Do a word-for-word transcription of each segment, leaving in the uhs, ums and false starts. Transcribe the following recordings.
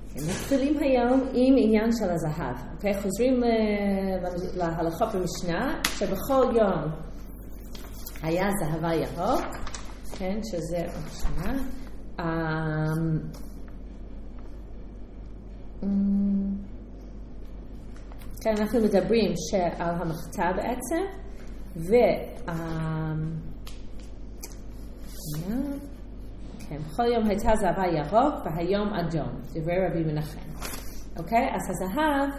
מתחילים היום עם עניין של הזהב. אוקיי? חוזרים להלכות במשנה, שבכל יום היה זהבה ירוק, כן? שזה המשנה. כן, אנחנו מדברים על המחתה בעצם, ו... כן, בכל יום הייתה זהבה ירוק, והיום אדום, דברי רבי מנחם. אוקיי? אז הזהב,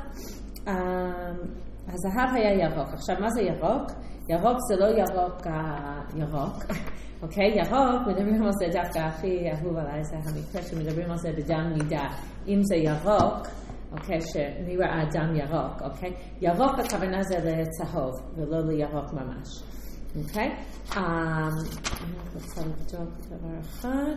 הזהב היה ירוק. עכשיו, מה זה ירוק? ירוק זה לא ירוק ירוק. אוקיי? ירוק, מדברים על זה דווקא הכי אהוב עליי, זה המקרה שמדברים על זה בדם נידה. אם זה ירוק, אוקיי, שנראה דם ירוק, אוקיי? ירוק הכוונה זה לצהוב, ולא לירוק ממש. אוקיי? אני רוצה לבדוק דבר אחד.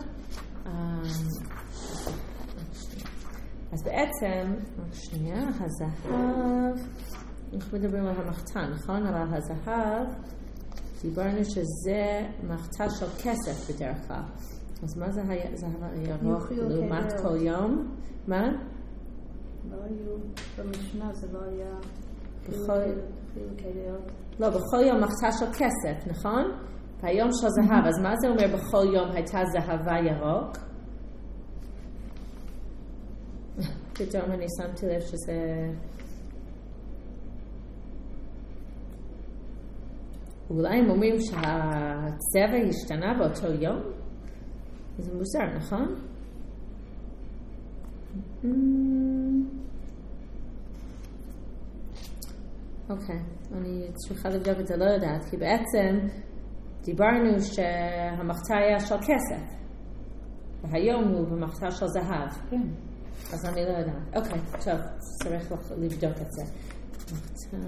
אז בעצם, שנייה, הזהב, אנחנו מדברים על המחתה, נכון? אבל הזהב, דיברנו שזה מחתה של כסף בדרך כלל. אז מה זה הזהב הירוק לעומת כל יום? מה? לא היו, במשנה זה לא היה חילוקי דעות. לא, בכל יום מחתה של כסף, נכון? והיום של זהב, אז מה זה אומר בכל יום הייתה זהבה ירוק? פתאום אני שמתי לב שזה... אולי הם אומרים שהצבע השתנה באותו יום? זה מוזר, נכון? אוקיי, אני צריכה לבדוק את זה, לא יודעת, כי בעצם דיברנו שהמחתה היה של כסף, והיום הוא במחתה של זהב. כן. אז אני לא יודעת. אוקיי, טוב, צריך לבדוק את זה. מחתה,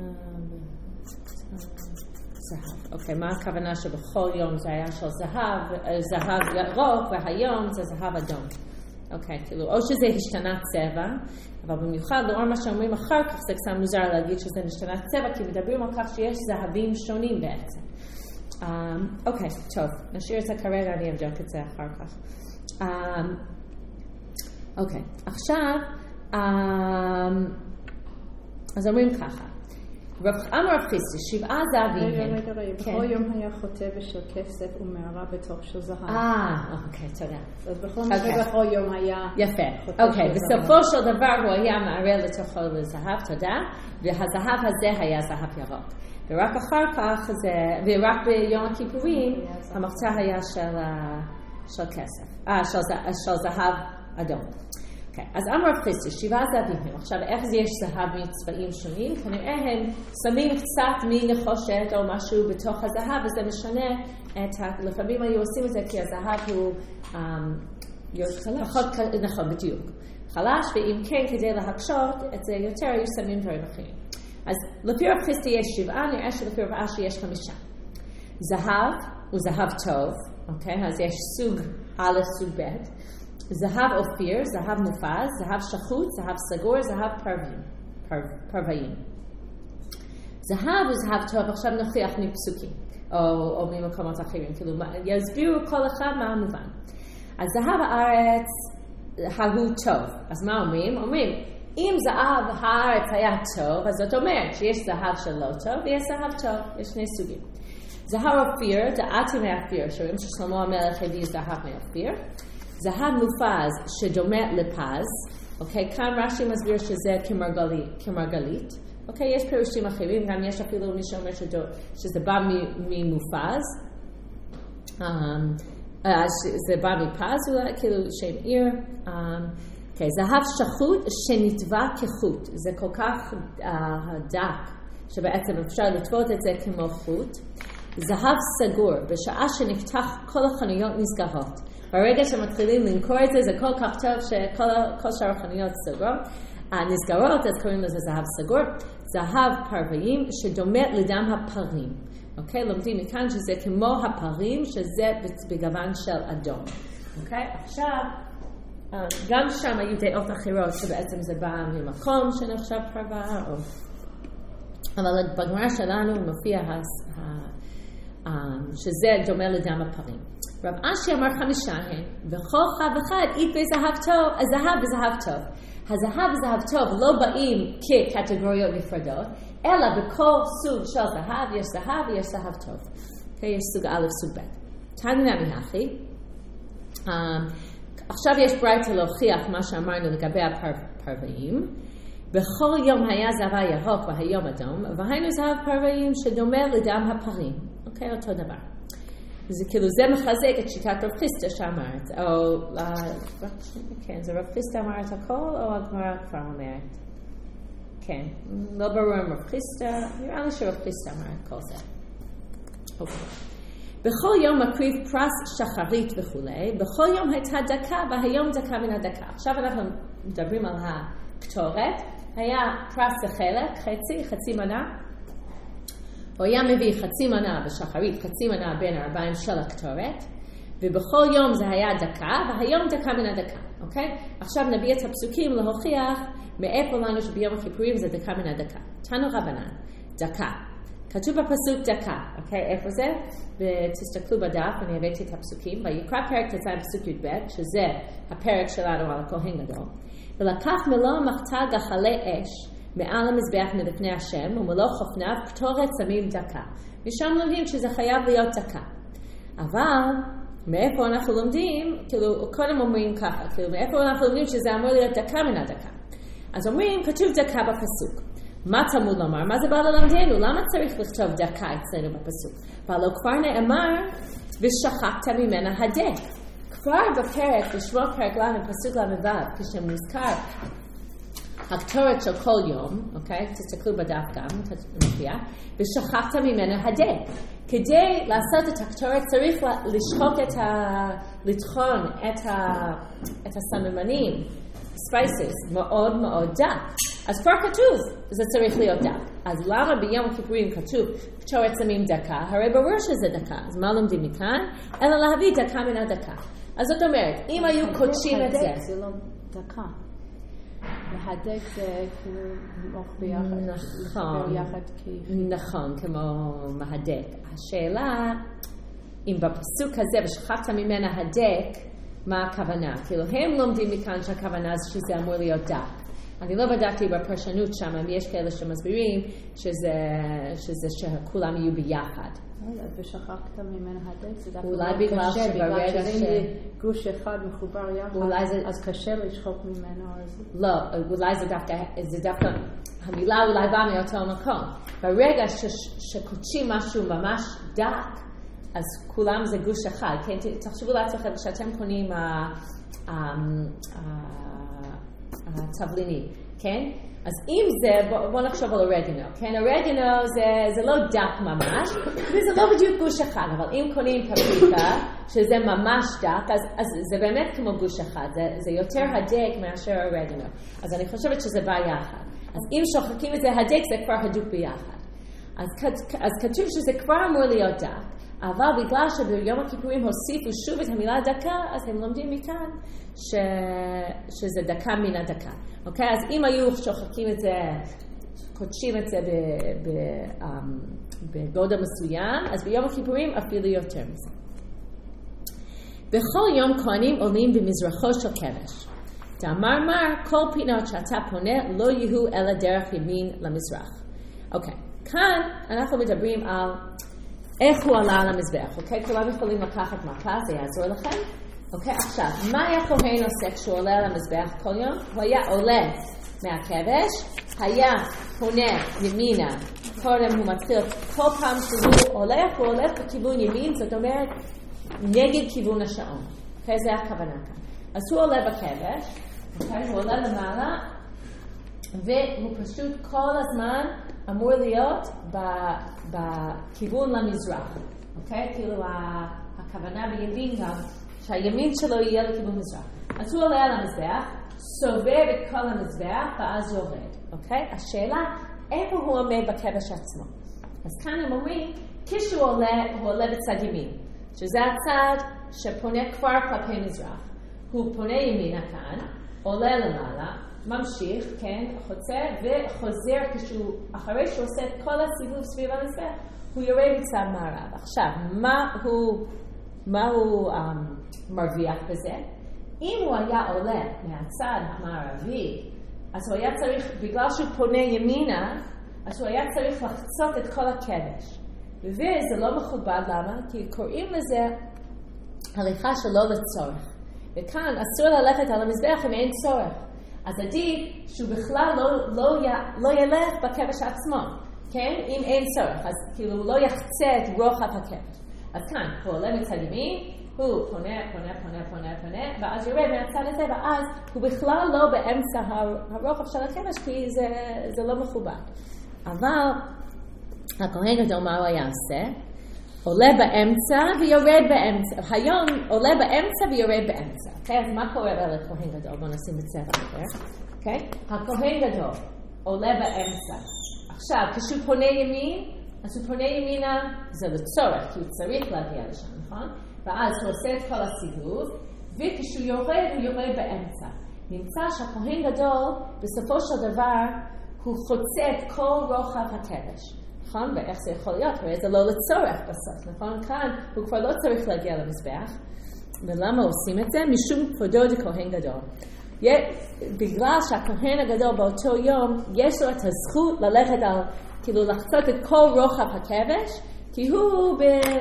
זהב. אוקיי, מה הכוונה שבכל יום זה היה של זהב, זהב ירוק, והיום זה זהב אדום. אוקיי, כאילו, או שזה השתנה צבע, אבל במיוחד לאור מה שאומרים אחר כך, זה קצת מוזר להגיד שזה השתנה צבע, כי מדברים על כך שיש זהבים שונים בעצם. אוקיי, טוב, נשאיר את זה כרגע, אני אבדוק את זה אחר כך. אוקיי, עכשיו, אז אומרים ככה, אמר רב חיסדא, שבעה זהבים הם. רגע, רגע, רגע, בכל יום היה חוטב של כסף ומערה בתוך של זהב. אה, אוקיי, תודה. אז בכל מקרה בכל יום היה... יפה, אוקיי, בסופו של דבר הוא היה מערה לתוכו לזהב, תודה, והזהב הזה היה זהב ירוק. ורק אחר כך זה, ורק ביום הכיפורים, המחתה היה של כסף, אה, של זהב אדום. אז אמר רב חיסדא, שבעה זהבים. עכשיו, איך זה יש זהב מצבעים שונים? כנראה הם שמים קצת מנחושת או משהו בתוך הזהב, וזה משנה את ה... לפעמים היו עושים את זה כי הזהב הוא... חלש. נכון, בדיוק. חלש, ואם כן, כדי להקשות את זה יותר, היו שמים דברים אחרים. אז לפי רב חיסדא יש שבעה, נראה שלפי רב אשי יש חמישה. זהב הוא זהב טוב, אוקיי? אז יש סוג א', סוג ב'. זהב אופיר, זהב מופז, זהב שחוט, זהב סגור, זהב פרווים, פר, פרוויים. זהב הוא זהב טוב, עכשיו נוכיח מפסוקים, או, או ממקומות אחרים, כאילו יסבירו כל אחד מה המובן. אז זהב הארץ הוא טוב, אז מה אומרים? אומרים, אם זהב הארץ היה טוב, אז זאת אומרת שיש זהב שלא טוב ויש זהב טוב, יש שני סוגים. זהב אופיר, דעתי מאפיר, שרואים ששלמה המלך הביא זהב מאפיר. זהב מופז שדומה לפז, אוקיי? כאן רש"י מסביר שזה כמרגלית, כמרגלית. אוקיי? יש פירושים אחרים, גם יש אפילו מי שאומר שדו, שזה בא ממופז. Um, uh, זה בא מפז, אולי, כאילו שם עיר. Um, אוקיי, זהב שחוט שנטבע כחוט. זה כל כך uh, דק, שבעצם אפשר לטוות את זה כמו חוט. זהב סגור, בשעה שנפתח כל החנויות נסגרות. ברגע שמתחילים למכור את זה, זה כל כך טוב שכל שאר החנויות סגורות. נסגרות, אז קוראים לזה זהב סגור. זהב פרוויים שדומה לדם הפרים. אוקיי? לומדים מכאן שזה כמו הפרים, שזה בגוון של אדום. אוקיי? עכשיו, גם שם היו דעות אחרות שבעצם זה בא ממקום שנחשב פרווה, או... אבל בגמרא שלנו מופיע שזה דומה לדם הפרים. רב אשי אמר חמישה הם, וכל אחד ואחד אית בזהב טוב, זהב וזהב טוב. הזהב וזהב טוב לא באים כקטגוריות נפרדות, אלא בכל סוג של זהב יש זהב ויש זהב טוב. Okay, יש סוג א', סוג ב'. תניא מהכי. Um, עכשיו יש ברייתא להוכיח מה שאמרנו לגבי הפרוואים. בכל יום היה זהב ירוק והיום אדום, והיינו זהב פרוואים שדומה לדם הפרים. אוקיי, okay, אותו דבר. זה כאילו, זה מחזק את שיטת רב חיסדא שאמרת, או, כן, זה רב חיסדא אמר את הכל, או הגמרא כבר אומרת? כן, לא ברור עם רב חיסדא, נראה לי שרב חיסדא אמר את כל זה. אוקיי. בכל יום מקריב פרס שחרית וכולי, בכל יום הייתה דקה, והיום דקה מן הדקה. עכשיו אנחנו מדברים על הקטורת, היה פרס לחלק, חצי, חצי מנה, הוא היה מביא חצי מנה בשחרית, חצי מנה בין הארבעים של הקטורת, ובכל יום זה היה דקה, והיום דקה מן הדקה, אוקיי? עכשיו נביא את הפסוקים להוכיח מאיפה לנו שביום הכיפורים זה דקה מן הדקה. תנו רבנן, דקה. כתוב בפסוק דקה, אוקיי? איפה זה? ותסתכלו בדף, אני הבאתי את הפסוקים, ויקרא פרק תצא בפסוק י"ב, שזה הפרק שלנו על הכהן גדול. ולקח מלוא מחתה גחלי אש, מעל המזבח מלפני השם, ומלוא חופניו קטורת שמים דקה. משם לומדים שזה חייב להיות דקה. אבל, מאיפה אנחנו לומדים, כאילו, קודם אומרים ככה, כאילו, מאיפה אנחנו לומדים שזה אמור להיות דקה מן הדקה. אז אומרים, כתוב דקה בפסוק. מה תלמוד לומר? מה זה בא ללמדנו? למה צריך לכתוב דקה אצלנו בפסוק? ולא כבר נאמר, ושחקת ממנה הדק. כבר בפרק, בשבוע פרק לנו, פסוק למ"ו, כשמוזכר, הקטורת של כל יום, אוקיי? תסתכלו בדף גם, מופיע, ושחקת ממנה הדק. כדי לעשות את הקטורת צריך לשחוק את ה... לטחון את ה... את הסממנים, ספייסס, מאוד מאוד דק. אז כבר כתוב, זה צריך להיות דק. אז למה ביום הכיפורים כתוב, קטורת שמים דקה? הרי ברור שזה דקה. אז מה לומדים מכאן? אלא להביא דקה מן הדקה. אז זאת אומרת, אם היו קודשים את זה... זה לא דקה. להדק זה כאילו מוח ביחד. נכון, נכון, כמו מהדק. השאלה, אם בפסוק הזה ושחקת ממנה הדק, מה הכוונה? כאילו הם לומדים מכאן שהכוונה זה שזה אמור להיות דק. אני לא בדקתי בפרשנות שם, אם יש כאלה שמסבירים שזה, שזה שכולם יהיו ביחד. ושחקת ממנה הדק, זה דווקא אולי בגלל שברגע ש... גוש אחד מחובר יחד, זה... אז קשה לשחוק ממנו. לא, אולי זה דווקא, זה דווקא, המילה אולי באה מאותו מקום. ברגע ש... שקודשים משהו ממש דק, אז כולם זה גוש אחד. כן? תחשבו לעצמכם שאתם קונים התבלינים, כן? אז אם זה, בוא, בוא נחשוב על אורגנו, כן? אורגנו זה, זה לא דק ממש, וזה לא בדיוק גוש אחד, אבל אם קונים פפריקה, שזה ממש דק, אז, אז זה באמת כמו גוש אחד, זה, זה יותר הדק מאשר אורגנו. אז אני חושבת שזה בא יחד. אז אם שוחקים את זה הדק, זה כבר הדוק ביחד. אז, אז כתוב שזה כבר אמור להיות דק, אבל בגלל שביום הכיפורים הוסיפו שוב את המילה דקה, אז הם לומדים מכאן ש... שזה דקה מן הדקה. אוקיי? אז אם היו שוחקים את זה, קודשים את זה בגודל מסוים, אז ביום הכיפורים אפילו יותר מזה. בכל יום כהנים עולים במזרחו של כבש. תאמר מר, כל פינות שאתה פונה לא יהיו אלא דרך ימין למזרח. אוקיי. כאן אנחנו מדברים על איך הוא עלה על המזבח, אוקיי? כולם יכולים לקחת מפה, זה יעזור לכם. אוקיי, עכשיו, מה היה כהן עושה כשהוא עולה על המזבח כל יום? הוא היה עולה מהכבש, היה פונה ימינה, קודם הוא מתחיל, כל פעם שהוא הולך, הוא הולך בכיוון ימין, זאת אומרת, נגד כיוון השעון. אוקיי, זה הכוונה כאן. אז הוא עולה בכבש, אוקיי, הוא עולה למעלה, והוא פשוט כל הזמן אמור להיות בכיוון למזרח. אוקיי? כאילו הכוונה בימין גם, שהימין שלו יהיה לכיוון מזרח. אז הוא עולה על המזבח, סובב את כל המזבח, ואז יורד. אוקיי? השאלה, איפה הוא עומד בכבש עצמו? אז כאן הם אומרים, כשהוא עולה, הוא עולה בצד ימין, שזה הצד שפונה כבר כלפי מזרח. הוא פונה ימינה כאן, עולה למעלה, ממשיך, כן, חוצה, וחוזר כשהוא, אחרי שהוא עושה את כל הסיבוב סביב המזבח, הוא יורד מצד מערב. עכשיו, מה הוא, מה הוא um, מרוויח בזה? אם הוא היה עולה מהצד המערבי, אז הוא היה צריך, בגלל שהוא פונה ימינה, אז הוא היה צריך לחצות את כל הקדש. וזה לא מכובד, למה? כי קוראים לזה הליכה שלא לצורך. וכאן אסור ללכת על המזבח אם אין צורך. אז עדיף שהוא בכלל לא, לא, י, לא ילך בקדש עצמו, כן? אם אין צורך, אז כאילו הוא לא יחצה את רוחב הקדש. אז כאן, הוא עולה מצד ימין, הוא פונה, פונה, פונה, פונה, פונה, ואז יורד מהצד הזה, ואז הוא בכלל לא באמצע הרוחב של הקדש, כי זה, זה לא מכובד. אבל הכהן גדול מה הוא היה עושה? עולה באמצע ויורד באמצע. היום עולה באמצע ויורד באמצע. אוקיי? אז מה קורה לכהן גדול? בואו נשים בצבע אחר. אוקיי? הכהן גדול עולה באמצע. עכשיו, כשהוא פונה ימין, אז הוא פונה ימינה, זה לצורך, כי הוא צריך להגיע לשם, נכון? ואז הוא עושה את כל הסיבוב, וכשהוא יורד, הוא יורד באמצע. נמצא שהכהן גדול, בסופו של דבר, הוא חוצה את כל רוחב הקדש. נכון? ואיך זה יכול להיות? הרי זה לא לצורך בסוף, נכון? כאן הוא כבר לא צריך להגיע למזבח. ולמה עושים את זה? משום כבודו דכהן גדול. בגלל שהכהן הגדול באותו יום, יש לו את הזכות ללכת על, כאילו לחצות את כל רוחב הקדש, כי הוא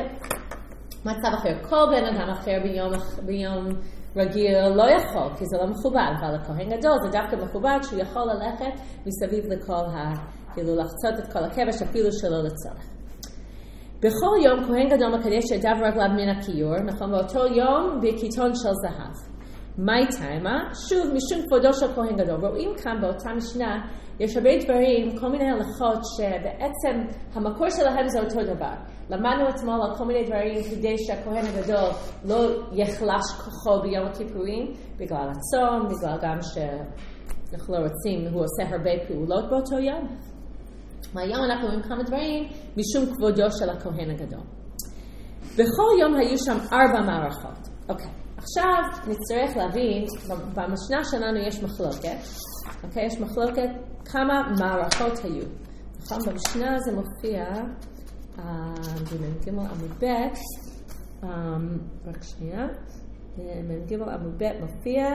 במצב אחר. כל בן אדם אחר ביום, ביום רגיל לא יכול, כי זה לא מכובד, אבל הכהן גדול זה דווקא מכובד שהוא יכול ללכת מסביב לכל ה... כאילו לחצות את כל הכבש אפילו שלא לצורך. בכל יום כהן גדול מקדש ידיו רגליו מן הכיור, נכון? באותו יום בקיתון של זהב. מהי טעמה? שוב, משום כבודו של כהן גדול. רואים כאן באותה משנה, יש הרבה דברים, כל מיני הלכות שבעצם המקור שלהם זה אותו דבר. למדנו אתמול על כל מיני דברים כדי שהכהן הגדול לא יחלש כוחו ביום הכיפורים, בגלל הצום, בגלל גם שאנחנו לא רוצים, הוא עושה הרבה פעולות באותו יום. מהיום אנחנו רואים כמה דברים משום כבודו של הכהן הגדול. בכל יום היו שם ארבע מערכות. אוקיי, עכשיו נצטרך להבין, במשנה שלנו יש מחלוקת. אוקיי, יש מחלוקת כמה מערכות היו. נכון, במשנה זה מופיע, במ"ג עמוד ב', רק שנייה, במ"ג עמוד ב' מופיע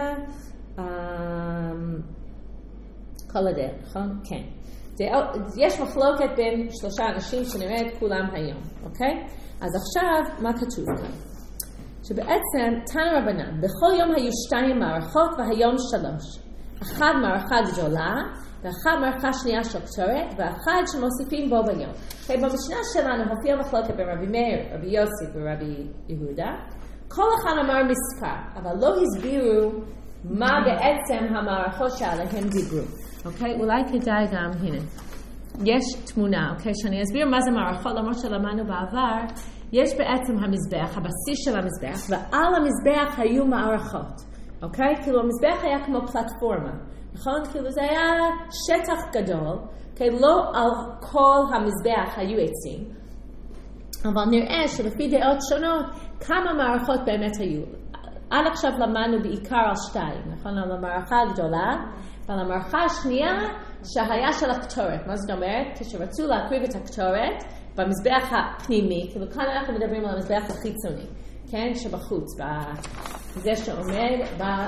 כל הדרך, נכון? כן. יש מחלוקת בין שלושה אנשים שנראה את כולם היום, אוקיי? אז עכשיו, מה כתוב כאן? שבעצם, תנא רבנן, בכל יום היו שתיים מערכות והיום שלוש. אחת מערכה גדולה, ואחת מערכה שנייה של קטורת, ואחת שמוסיפים בו ביום. Okay, במשנה שלנו הופיע מחלוקת ברבי מאיר, רבי יוסי ורבי יהודה. כל אחד אמר מספר, אבל לא הסבירו מה בעצם המערכות שעליהם דיברו. אוקיי? Okay, אולי כדאי גם, הנה, יש תמונה, אוקיי? Okay, שאני אסביר מה זה מערכות, למרות שלמדנו בעבר, יש בעצם המזבח, הבסיס של המזבח, ועל המזבח היו מערכות, אוקיי? Okay? כאילו המזבח היה כמו פלטפורמה, נכון? כאילו זה היה שטח גדול, אוקיי? Okay? לא על כל המזבח היו עצים, אבל נראה שלפי דעות שונות, כמה מערכות באמת היו. עד עכשיו למדנו בעיקר על שתיים, נכון? על המערכה הגדולה, ועל המערכה השנייה שהיה של הקטורת. מה זאת אומרת? כשרצו להקריב את הקטורת במזבח הפנימי, כאילו כאן אנחנו מדברים על המזבח החיצוני, כן? שבחוץ, זה שעומד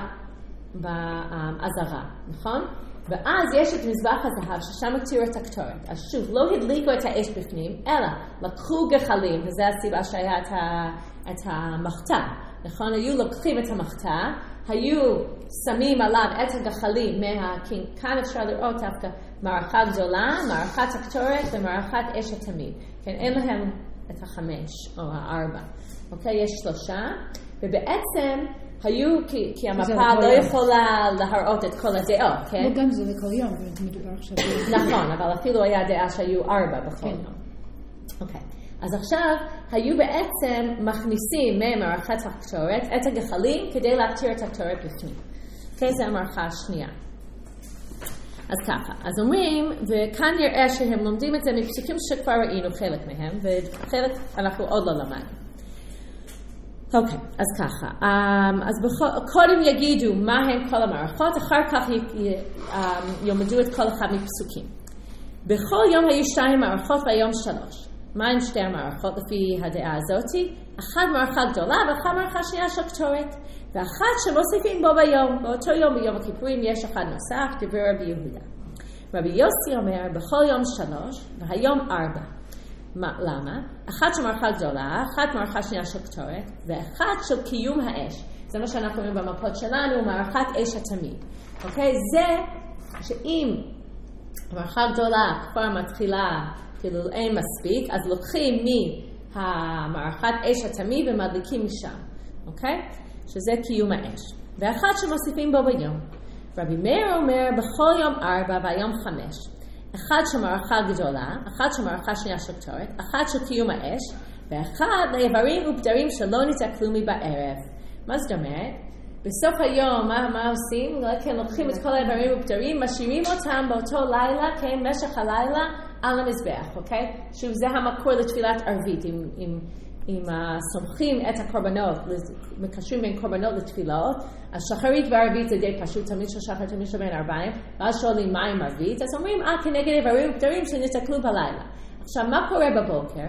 בעזרה, נכון? ואז יש את מזבח הזהב ששם הקטירו את הקטורת. אז שוב, לא הדליקו את האש בפנים, אלא לקחו גחלים, וזו הסיבה שהיה את, ה, את המחתה. נכון? היו לוקחים את המחתה, היו שמים עליו את הגחלים, מה... כאן אפשר לראות דווקא מערכה גדולה, מערכת הקטורת ומערכת אש התמיד. כן, אין להם את החמש או הארבע. אוקיי? יש שלושה, ובעצם היו, כי, כי המפה לא יכולה להראות את כל הדעות, כן? לא, גם זה לכל יום, מדובר עכשיו. נכון, אבל אפילו היה דעה שהיו ארבע בכל יום. אוקיי. אז עכשיו היו בעצם מכניסים ממערכת הקטורת את הגחלים כדי להקטיר את הקטורת בפנים. אוקיי, זה המערכה השנייה. אז ככה, אז אומרים, וכאן נראה שהם לומדים את זה מפסוקים שכבר ראינו חלק מהם, וחלק אנחנו עוד לא למדנו. אוקיי, אז ככה, אז קודם יגידו מה הם כל המערכות, אחר כך ילמדו את כל אחד מפסוקים. בכל יום היו שתיים מערכות והיום שלוש. מה עם שתי המערכות לפי הדעה הזאת? אחת מערכה גדולה ואחת מערכה שנייה של קטורת. ואחת שמוסיפים בו ביום, באותו יום ביום הכיפורים יש אחד נוסף, דברי רבי יהודה. רבי יוסי אומר, בכל יום שלוש, והיום ארבע. מה, למה? אחת של מערכה גדולה, אחת מערכה שנייה של קטורת, ואחת של קיום האש. זה מה שאנחנו אומרים במפות שלנו, מערכת אש התמיד. אוקיי? זה שאם המערכה גדולה כבר מתחילה, כאילו אין מספיק, אז לוקחים מהמערכת אש התמיד ומדליקים משם. אוקיי? שזה קיום האש. ואחת שמוסיפים בו ביום. רבי מאיר אומר, בכל יום ארבע והיום חמש. אחד של מערכה גדולה, אחד של מערכה שנייה של קטורת, אחד של קיום האש, ואחד לאיברים ובדרים שלא ניתקלו מבערב. מה זאת אומרת? בסוף היום, מה, מה עושים? כן, לוקחים את כל האיברים ובדרים, משאירים אותם באותו לילה, כן, משך הלילה, על המזבח, אוקיי? שוב, זה המקור לתפילת ערבית, עם, עם, עם סומכים את הקורבנות, מקשרים בין קורבנות לתפילות, אז שחרית וערבית זה די פשוט, תמיד של שחר, תמיד של בין ארבעים, ואז שואלים מה עם ערבית, אז אומרים, אה, כנגד איברים ובדרים שנתקלו בלילה. עכשיו, מה קורה בבוקר?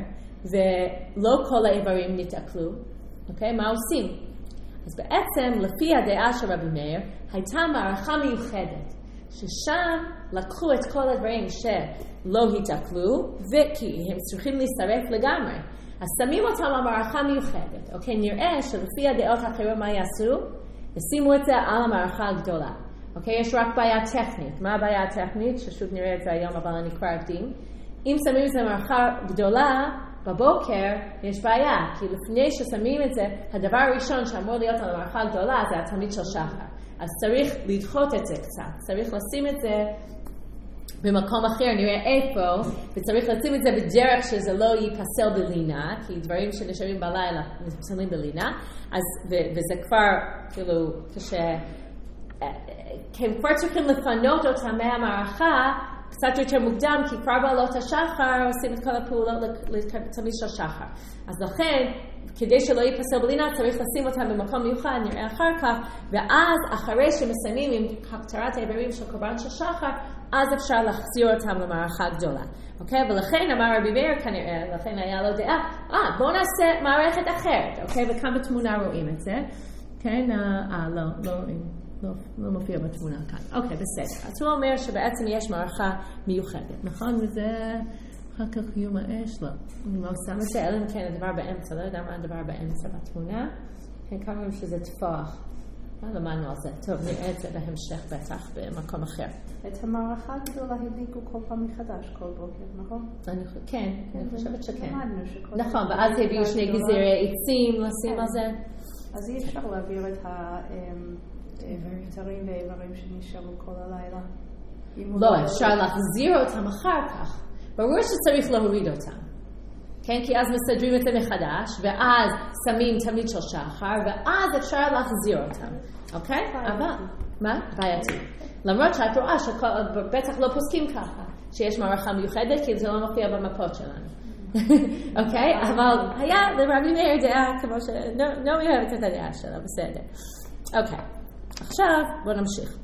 ולא כל האיברים נתקלו, אוקיי? מה עושים? אז בעצם, לפי הדעה של רבי מאיר, הייתה מערכה מיוחדת, ששם לקחו את כל הדברים שלא התקלו, וכי הם צריכים להישרף לגמרי. אז שמים אותם למערכה מיוחדת, אוקיי? נראה שלפי הדעות האחרות מה יעשו? ישימו את זה על המערכה הגדולה. אוקיי? יש רק בעיה טכנית. מה הבעיה הטכנית? ששוב נראה את זה היום, אבל אני כבר אקדים. אם שמים את זה במערכה גדולה, בבוקר יש בעיה, כי לפני ששמים את זה, הדבר הראשון שאמור להיות על המערכה הגדולה זה התמיד של שחר. אז צריך לדחות את זה קצת. צריך לשים את זה במקום אחר, נראה איפה, וצריך לשים את זה בדרך שזה לא ייפסל בלינה, כי דברים שנשארים בלילה נפסלים בלינה, אז, ו- וזה כבר, כאילו, כש... כי הם כבר צריכים לפנות אותם מהמערכה, קצת יותר מוקדם, כי כבר בעלות השחר עושים את כל הפעולות לתמיד של שחר. אז לכן, כדי שלא ייפסל בלינה, צריך לשים אותם במקום מיוחד, נראה אחר כך, ואז אחרי שמסיימים עם הקטרת האיברים של קורבן של שחר, אז אפשר להחזיר אותם למערכה גדולה. אוקיי? ולכן אמר רבי מאיר כנראה, לכן היה לו דעה, אה, בואו נעשה מערכת אחרת. אוקיי? וכאן בתמונה רואים את זה. כן? אה, לא, לא רואים. לא, לא מופיע בתמונה כאן. אוקיי, בסדר. אז הוא אומר שבעצם יש מערכה מיוחדת. נכון? וזה אחר כך קיום האש? לא. אני מאוד שם את זה, אלא אם כן הדבר באמצע. לא יודע מה הדבר באמצע בתמונה. כן, כמה שזה תפוח. לא למדנו על זה. טוב, נראה את זה בהמשך בטח במקום אחר. את המערכה הגדולה הדליקו כל פעם מחדש, כל בוקר, נכון? כן, אני חושבת שכן. נכון, ואז הביאו שני גזירי עצים לשים על זה. אז אי אפשר להעביר את האיברים ואיברים שנשארו כל הלילה. לא, אפשר להחזיר אותם אחר כך. ברור שצריך להוריד אותם. כן, כי אז מסדרים את זה מחדש, ואז שמים תמיד של שחר, ואז אפשר להחזיר אותם. אוקיי? אבל, מה? בעייתי. למרות שאת רואה שבטח לא פוסקים ככה, שיש מערכה מיוחדת, כי זה לא מופיע במפות שלנו. אוקיי? אבל היה לרבי מאיר דעה כמו שלא אוהבת את הדעה שלה, בסדר. אוקיי. עכשיו בואו נמשיך.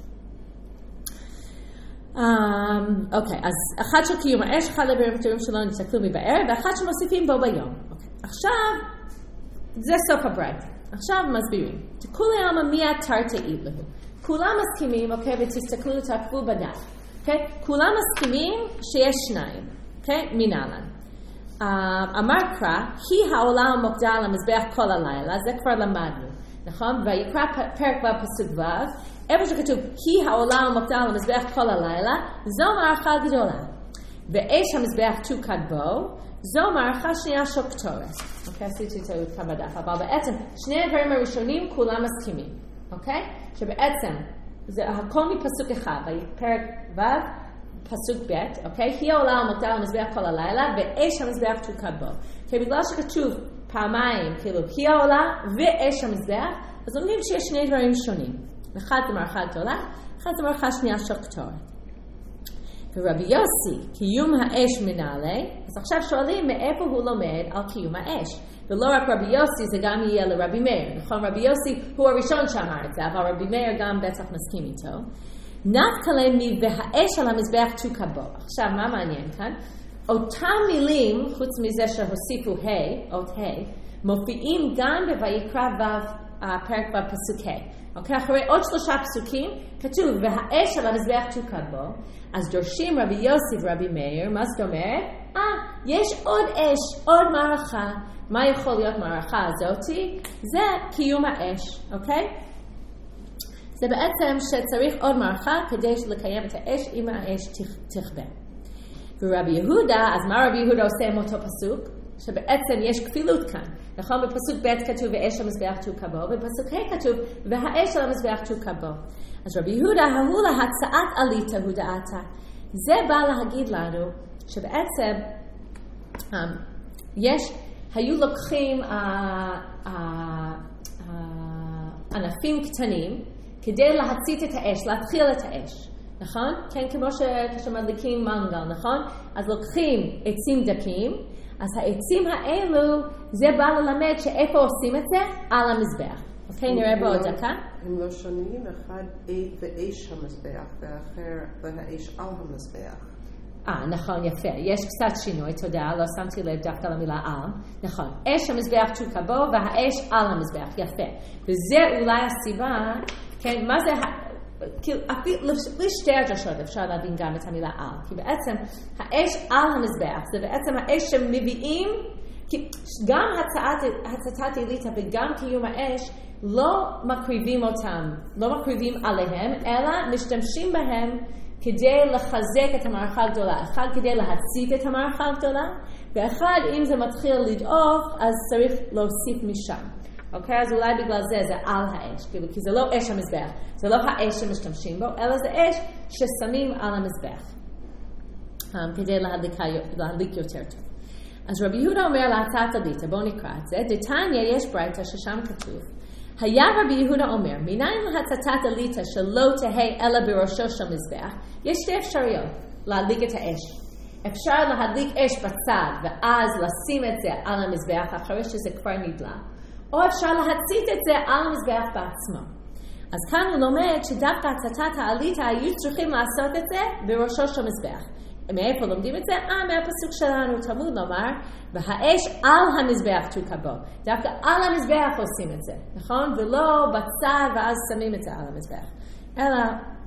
אוקיי, אז אחת של קיום האש, אחד לאיברים ובדרים שלא נתקלו מבערב, ואחת שמוסיפים בו ביום. עכשיו, זה סוף הברייתא. עכשיו מסבירים. תקולי עלמא מיה תרתעי להו. כולם מסכימים, אוקיי, ותסתכלו, תעקבו בדף. אוקיי? כולם מסכימים שיש שניים. אוקיי? מנהלן. אמר קרא, היא העולה המוקדה על המזבח כל הלילה, זה כבר למדנו. נכון? ויקרא פרק ו' פסוק ו', איפה שכתוב, היא העולה המוקדה על המזבח כל הלילה, זו מערכה גדולה. ואש המזבח תוקד בו, זו מערכה שנייה של קטורת. אוקיי, עשיתי טעות כאן בדף, אבל בעצם שני הדברים הראשונים כולם מסכימים. אוקיי? שבעצם, זה הכל מפסוק אחד, פרק ו' פסוק ב', אוקיי? היא העולה המוקדה על המזבח כל הלילה, ואש המזבח תוקד בו. כי בגלל שכתוב פעמיים, כאילו, היא העולה ואש המזבח, אז אומרים שיש שני דברים שונים. אחד זה מערכה גדולה, אחד זה מערכה שנייה של קטורת. ורבי יוסי, קיום האש מנעלה, אז עכשיו שואלים מאיפה הוא לומד על קיום האש. ולא רק רבי יוסי, זה גם יהיה לרבי מאיר. נכון, רבי יוסי הוא הראשון שאמר את זה, אבל רבי מאיר גם בטח מסכים איתו. נפקא מי והאש על המזבח תוקד בו. עכשיו, מה מעניין כאן? אותם מילים, חוץ מזה שהוסיפו ה', אות ה', מופיעים גם בויקרא ו' הפרק בפסוק ה'. אוקיי, אחרי עוד שלושה פסוקים, כתוב, והאש על המזבח תוקד בו, אז דורשים רבי יוסי ורבי מאיר, מה זאת אומרת? אה, יש עוד אש, עוד מערכה. מה יכול להיות מערכה הזאתי? זה קיום האש, אוקיי? זה בעצם שצריך עוד מערכה כדי לקיים את האש אם האש תכבה. ורבי יהודה, אז מה רבי יהודה עושה עם אותו פסוק? שבעצם יש כפילות כאן. נכון? בפסוק ב' כתוב ואש המזבח תוקע בו, בפסוק ה' כתוב והאש על המזבח תוקע בו. אז רבי יהודה ההוא להצעת עליתה הודעתה. זה בא להגיד לנו שבעצם um, יש, היו לוקחים uh, uh, uh, ענפים קטנים כדי להצית את האש, להתחיל את האש. נכון? כן, כמו שכשמדליקים מנגל, נכון? אז לוקחים עצים דקים, אז העצים האלו, זה בא ללמד שאיפה עושים את זה? על המזבח. אוקיי, נראה בעוד דקה. הם לא שונים, אחד באש המזבח, והאחר והאש על המזבח. אה, נכון, יפה. יש קצת שינוי, תודה, לא שמתי לב דווקא למילה על. נכון, אש המזבח תוקע בו, והאש על המזבח, יפה. וזה אולי הסיבה, כן, מה זה... כאילו, לשתי הדרשות אפשר להבין גם את המילה על, כי בעצם האש על המזבח זה בעצם האש שמביאים, כי גם הצתת אליטה וגם קיום האש לא מקריבים אותם, לא מקריבים עליהם, אלא משתמשים בהם כדי לחזק את המערכה הגדולה, אחד כדי להצית את המערכה הגדולה, ואחד אם זה מתחיל לדעוך אז צריך להוסיף משם. אוקיי, אז אולי בגלל זה זה על האש, כי זה לא אש המזבח, זה לא האש שמשתמשים בו, אלא זה אש ששמים על המזבח, כדי להדליק יותר טוב. אז רבי יהודה אומר להצעת עליתה, בואו נקרא את זה, דתניא יש ברייתא ששם כתוב, היה רבי יהודה אומר, מניין להצעת עליתה שלא תהא אלא בראשו של מזבח, יש שתי אפשרויות להדליק את האש. אפשר להדליק אש בצד, ואז לשים את זה על המזבח, אחרי שזה כבר נדלק. או אפשר להצית את זה על המזבח בעצמו. אז כאן הוא לומד שדווקא הצתת העליתה היו צריכים לעשות את זה בראשו של מזבח. מאיפה לומדים את זה? אה, מהפסוק שלנו, תלמוד לומר, והאש על המזבח תוקע בו. דווקא על המזבח עושים את זה, נכון? ולא בצד ואז שמים את זה על המזבח. אלא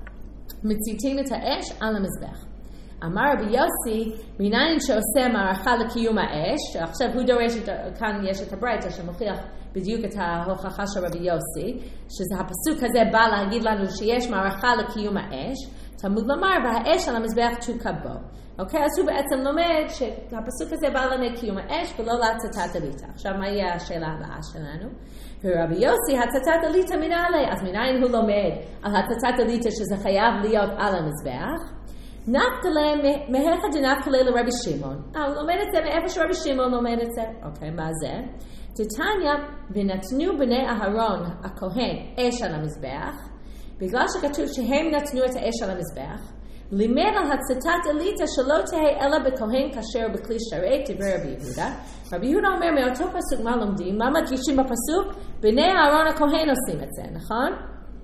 מציתים את האש על המזבח. אמר רבי יוסי, מניין שעושה מערכה לקיום האש, עכשיו הוא דורש, כאן יש את הברייתא שמוכיח בדיוק את ההוכחה של רבי יוסי, שזה הפסוק הזה בא להגיד לנו שיש מערכה לקיום האש, תלמוד לומר, והאש על המזבח תוקע בו. אוקיי, אז הוא בעצם לומד שהפסוק הזה בא ללמד קיום האש ולא להצתת עליתה. עכשיו מה יהיה השאלה הבאה שלנו? ורבי יוסי, הצתת עליתה מנעלי, אז מניין הוא לומד על הצתת עליתה שזה חייב להיות על המזבח? נפקלה, מהיכא דנפקלה לרבי שמעון. אה, הוא לומד את זה מאיפה שרבי שמעון לומד את זה. אוקיי, מה זה? תתניא, ונתנו בני אהרון הכהן אש על המזבח, בגלל שכתוב שהם נתנו את האש על המזבח, לימד על הצתת עליתה שלא תהא אלא בכהן כשר בכלי שרת, דבר רבי יהודה. רבי יהודה אומר מאותו פסוק מה לומדים, מה מדגישים בפסוק? בני אהרון הכהן עושים את זה, נכון?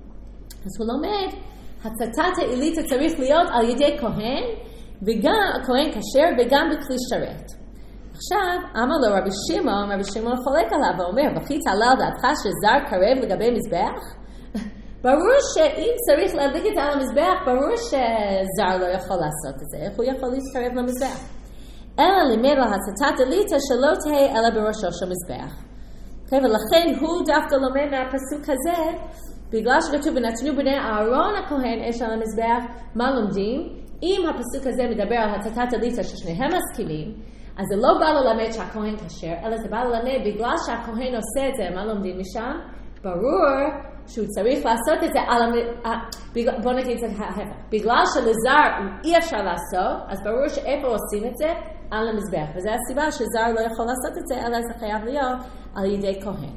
אז הוא לומד, הצתת העילית צריך להיות על ידי כהן, וגם הכהן כשר וגם בכלי שרת. עכשיו, אמר לו רבי שמעון, רבי שמעון חולק עליו ואומר, וכי תעלה על דעתך שזר קרב לגבי מזבח? ברור שאם צריך להדליק את זה על המזבח, ברור שזר לא יכול לעשות את זה. איך הוא יכול להתקרב למזבח? אלא לימד על הצתת עליתה שלא תהא אלא בראשו של מזבח. Okay, ולכן הוא דווקא לומד מהפסוק הזה, בגלל שכתוב ונתנו בני אהרון הכהן אש על המזבח, מה לומדים? אם הפסוק הזה מדבר על הצתת עליתה ששניהם מסכימים, אז זה לא בא ללמד שהכהן כשר, אלא זה בא ללמד בגלל שהכהן עושה את זה, מה לומדים משם? ברור שהוא צריך לעשות את זה על המזבח, בוא נגיד את זה ההפך, בגלל שלזר אי אפשר לעשות, אז ברור שאיפה עושים את זה? על המזבח, וזו הסיבה שזר לא יכול לעשות את זה, אלא זה חייב להיות על ידי כהן.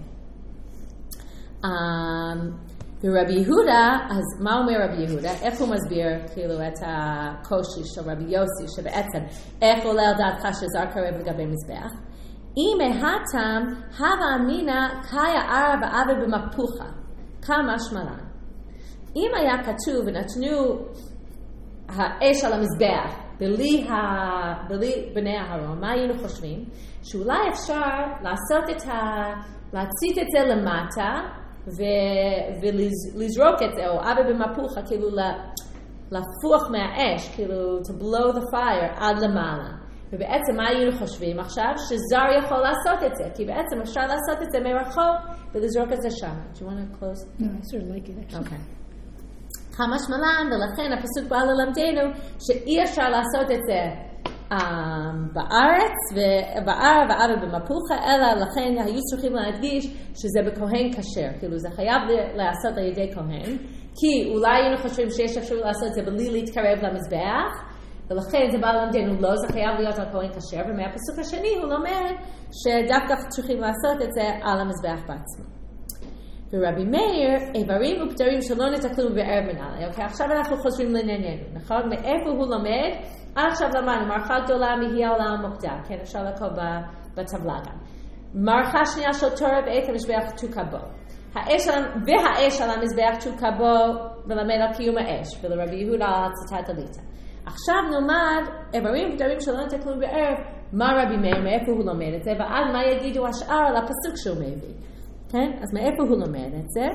ורבי יהודה, אז מה אומר רבי יהודה? איך הוא מסביר כאילו את הקושי של רבי יוסי, שבעצם איך עולה על דעתך שזר קרב לגבי מזבח? אם מהתם, הווה אמינא קאיה ערא ועבה במפוחה, כמה שמלן. אם היה כתוב ונתנו האש על המזבח, בלי, ה... בלי בני אהרון, מה היינו חושבים? שאולי אפשר לעשות את ה... להצית את זה למטה, ולזרוק את זה, או אבא במפוחה, כאילו להפוך מהאש, כאילו to blow the fire עד למעלה. ובעצם מה היינו חושבים עכשיו? שזר יכול לעשות את זה, כי בעצם אפשר לעשות את זה מרחוק ולזרוק את זה שם. Do you want to close? No, I sort of like it actually. Okay. חמש מלן, ולכן הפסוק בא ללמדנו שאי אפשר לעשות את זה um, בארץ, ובער ואבא במפוחה, אלא לכן היו צריכים להדגיש שזה בכהן כשר, כאילו זה חייב לעשות על ידי כהן, כי אולי היינו חושבים שיש אפשרות לעשות את זה בלי להתקרב למזבח, ולכן זה בא ללמדנו, לא, זה חייב להיות על כהן כשר, ומהפסוק השני הוא לומד שדווקא צריכים לעשות את זה על המזבח בעצמו. ורבי מאיר, איברים ופטרים שלא נתקלו בערב מנהלי. אוקיי, עכשיו אנחנו חוזרים לענייננו, נכון? מאיפה הוא לומד? עד עכשיו למדנו, מערכה גדולה מהיא העולם מוקדה, כן, אפשר לקרוא בטבלה גם. מערכה שנייה של תורה בעת המזבח תוקע בו. והאש על המזבח תוקע בו ולמד על קיום האש, ולרבי יהודה על ציטת הליטה. עכשיו נלמד איברים ופטרים שלא נתקלו בערב, מה רבי מאיר, מאיפה הוא לומד את זה, ועד מה יגידו השאר על הפסוק שהוא מביא. כן? אז מאיפה הוא לומד את זה?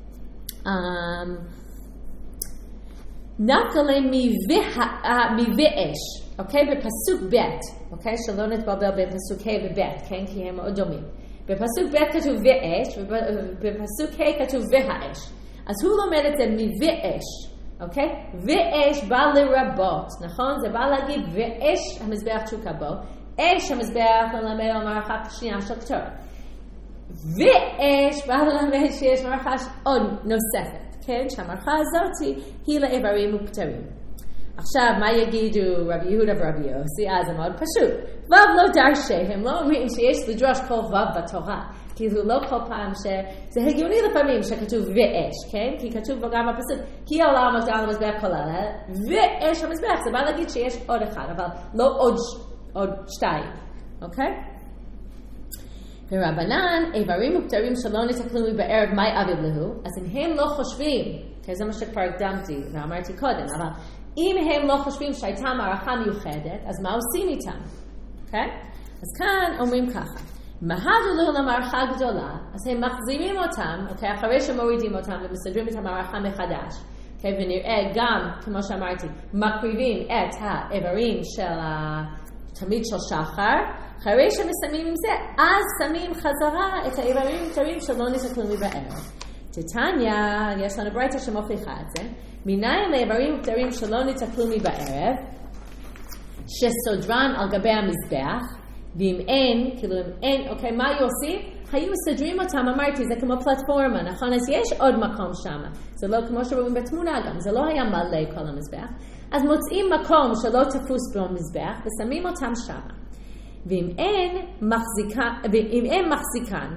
נקלה מביא אש, אוקיי? בפסוק ב', אוקיי? שלא נתבלבל בין פסוק ה' וב', כן? כי הם מאוד דומים. בפסוק ב' כתוב ואש, ובפסוק ה' כתוב והאש. אז הוא לומד את זה מביא אש, אוקיי? ואש בא לרבות, נכון? זה בא להגיד ואש המזבח תוקע בו, אש המזבח ללמד על מערכה שנייה של קטורת. ואש בא ללמד שיש מערכה עוד נוספת, כן? שהמערכה הזאת היא לאיברים ופטרים. עכשיו, מה יגידו רבי יהודה ורבי יוסי? אז זה מאוד פשוט. וו לא דרשי, הם לא אומרים שיש לדרוש כל וו בתורה. כאילו לא כל פעם שזה הגיוני לפעמים שכתוב ואש, כן? כי כתוב גם בפסוק, כי העולם עובדה על המזבח כל הלילה, ואש המזבח, זה בא להגיד שיש עוד אחד, אבל לא עוד, עוד שתיים, אוקיי? ורבנן, איברים ופטרים שלא נתקלו בערב מי אביב להו, אז אם הם לא חושבים, כי זה מה שכבר הקדמתי ואמרתי קודם, אבל אם הם לא חושבים שהייתה מערכה מיוחדת, אז מה עושים איתם? אוקיי? אז כאן אומרים ככה, מהדו לו למערכה גדולה, אז הם מחזירים אותם, אוקיי? אחרי שמורידים אותם ומסדרים את המערכה מחדש, אוקיי? ונראה גם, כמו שאמרתי, מקריבים את האיברים של תמיד של שחר, אחרי שמסיימים עם זה, אז שמים חזרה את האיברים ופטרים שלא נתקלו בערב. תתניה, יש לנו ברייתא שמוכיחה את זה, מניין לאיברים ופטרים שלא נתקלו בערב, שסודרן על גבי המזבח, ואם אין, כאילו אם אין, אוקיי, מה היו עושים? היו מסדרים אותם, אמרתי, זה כמו פלטפורמה, נכון? אז יש עוד מקום שם. זה לא כמו שרואים בתמונה גם, זה לא היה מלא כל המזבח. אז מוצאים מקום שלא תפוס בו מזבח, ושמים אותם שם. ואם אין מחזיקן, ואם אין מחזיקן,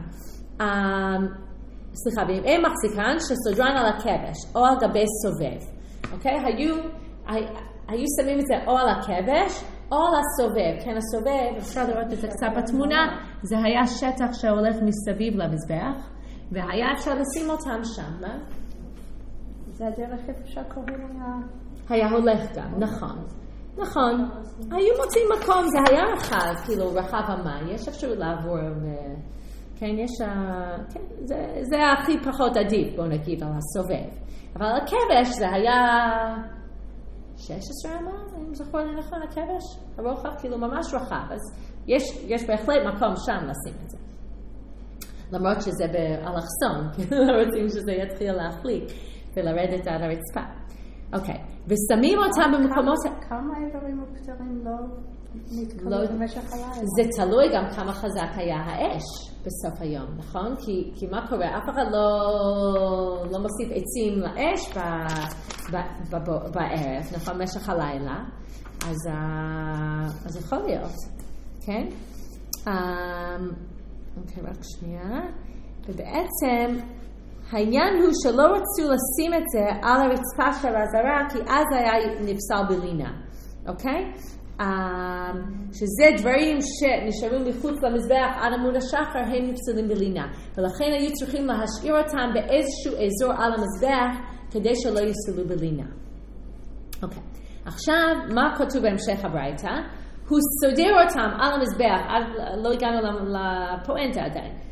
סליחה, ואם אין מחזיקן שסודרן על הכבש, או על גבי סובב, אוקיי? היו, היו שמים את זה או על הכבש, או על הסובב, כן, הסובב, אפשר לראות את זה קצת בתמונה, זה היה שטח שהולך מסביב למזבח, והיה אפשר לשים אותם שם. זה הדרך איפה שהכהן היה... היה הולך גם, נכון. נכון. היו מוצאים מקום, זה היה רחב, כאילו רחב המים, יש אפשרות לעבור, כן, יש, כן, זה, זה הכי פחות עדיף, בוא נגיד, על הסובב. אבל הכבש זה היה... שש עשרה אמה, אם זכור לי נכון, הכבש, הרוחב, כאילו ממש רחב, אז יש, יש בהחלט מקום שם לשים את זה. למרות שזה באלכסון, כאילו לא רוצים שזה יתחיל להחליק ולרדת עד הרצפה. אוקיי, ושמים אותם במקומות... כמה איברים ופטרים לא נתקלו במשך היה? זה תלוי גם כמה חזק היה האש בסוף היום, נכון? כי, כי מה קורה? אף אחד לא, לא מוסיף עצים לאש ב, ב, ב, ב, בערב, נכון? במשך הלילה, אז, אז יכול להיות, כן? אוקיי, רק שנייה. ובעצם... העניין הוא שלא רצו לשים את זה על הרצפה של הזרה, כי אז היה נפסל בלינה, אוקיי? שזה דברים שנשארו מחוץ למזבח עד עמוד השחר, הם נפסלים בלינה. ולכן היו צריכים להשאיר אותם באיזשהו אזור על המזבח, כדי שלא יפסלו בלינה. אוקיי. עכשיו, מה כתוב בהמשך הברייתא? הוא סודר אותם על המזבח, עד לא הגענו לפואנטה עדיין.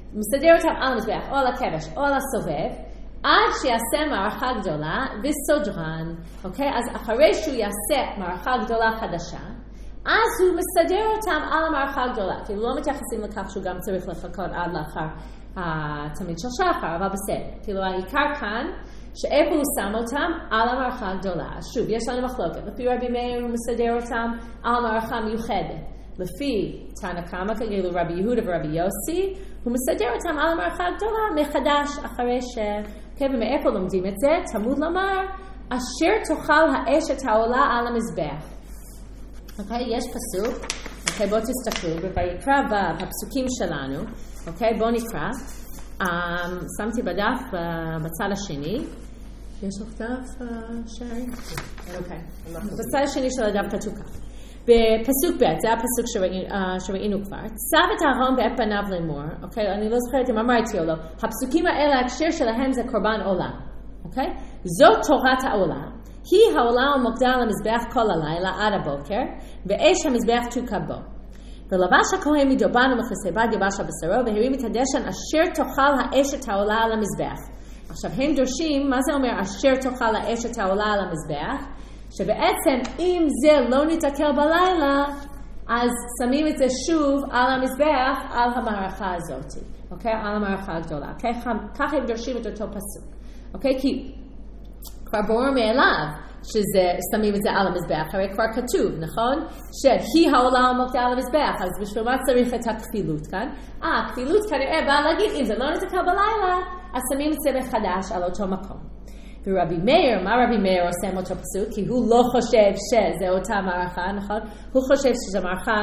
מסדר אותם על המזבח, או על הכבש, או על הסובב, עד שיעשה מערכה גדולה וסודרן, אוקיי? אז אחרי שהוא יעשה מערכה גדולה חדשה, אז הוא מסדר אותם על המערכה הגדולה. כאילו לא מתייחסים לכך שהוא גם צריך לחכות עד לאחר התמיד של שחר, אבל בסדר. כאילו העיקר כאן, שאיפה הוא שם אותם? על המערכה הגדולה. שוב, יש לנו מחלוקת. לפי רבי מאיר הוא מסדר אותם על מערכה מיוחדת. לפי תנא קמא, כאילו רבי יהודה ורבי יוסי, הוא מסדר אותם על המערכה הגדולה מחדש אחרי ש... אוקיי, ומאיפה לומדים את זה? תלמוד לומר, אשר תאכל האשת העולה על המזבח. אוקיי, יש פסוק, אוקיי, בואו תסתכלו, וביקרא בפסוקים שלנו, אוקיי, בואו נקרא. Um, שמתי בדף uh, בצד השני. יש לך דף, שרי? אוקיי. בצד השני של הדף כתוב כך. בפסוק ב', זה הפסוק שראינו, uh, שראינו כבר. צו את אהרון בעת פניו לאמור, אוקיי? אני לא זוכרת אם אמרתי או לא. הפסוקים האלה, ההקשר שלהם זה קורבן עולה. אוקיי? זאת תורת העולה. היא העולה ומוקדה על המזבח כל הלילה עד הבוקר, ואש המזבח תוקע בו. ולבש הכהן מדובן ומכסה בד יבש על בשרו, והרים את הדשן אשר תאכל האשת העולה על המזבח. עכשיו הם דורשים, מה זה אומר אשר תאכל האשת העולה על המזבח? שבעצם אם זה לא נתעכל בלילה, אז שמים את זה שוב על המזבח, על המערכה הזאת. אוקיי? על המערכה הגדולה. אוקיי? ככה הם דורשים את אותו פסוק. אוקיי? כי כבר ברור מאליו שזה שמים את זה על המזבח, הרי כבר כתוב, נכון? שהיא העולה המוקדה על המזבח, אז בשביל מה צריך את הכפילות כאן? אה, הכפילות כנראה באה להגיד, אם זה לא נתקל בלילה, אז שמים את זה מחדש על אותו מקום. ורבי מאיר, מה רבי מאיר עושה עם אותו פסוק? כי הוא לא חושב שזה אותה מערכה, נכון? הוא חושב שזו מערכה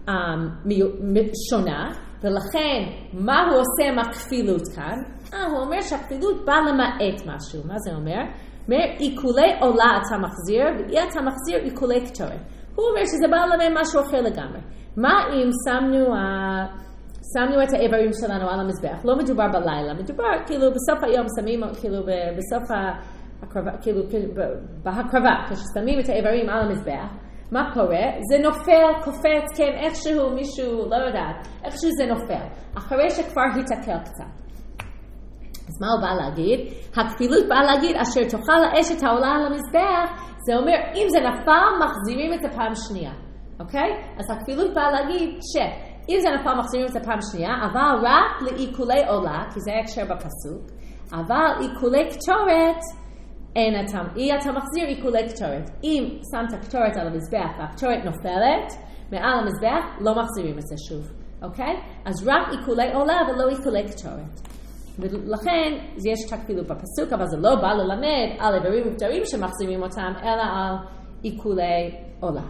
um, שונה, ולכן מה הוא עושה עם הכפילות כאן? אה, הוא אומר שהכפילות באה למעט משהו. מה זה אומר? אומר, עיקולי עולה אתה מחזיר, ואי אתה מחזיר עיקולי קטורת. הוא אומר שזה בא ללמד משהו אחר לגמרי. מה אם שמנו, uh, שמנו את האיברים שלנו על המזבח? לא מדובר בלילה, מדובר כאילו בסוף היום שמים, כאילו בסוף ההקרבה, כאילו בהקרבה, כששמים את האיברים על המזבח, מה קורה? זה נופל, קופץ, כן, איכשהו מישהו, לא יודעת, איכשהו זה נופל, אחרי שכבר התעכל קצת. אז מה הוא בא להגיד? הכפילות באה להגיד, אשר תאכל האשת העולה על המזבח, זה אומר, אם זה נפל, מחזירים את זה פעם שנייה. אוקיי? אז הכפילות באה להגיד שאם זה נפל, מחזירים את זה פעם שנייה, אבל רק לעיקולי עולה, כי זה הקשר בפסוק, אבל עיקולי קטורת, אין אתה, אי אתה מחזיר עיקולי קטורת. אם שמת קטורת על המזבח, והקטורת נופלת, מעל המזבח, לא מחזירים את זה שוב. אוקיי? אז רק עיקולי עולה, ולא עיקולי קטורת. ולכן יש את הכפילות בפסוק, אבל זה לא בא ללמד על איברים וקטורים שמחזירים אותם, אלא על עיקולי עולה.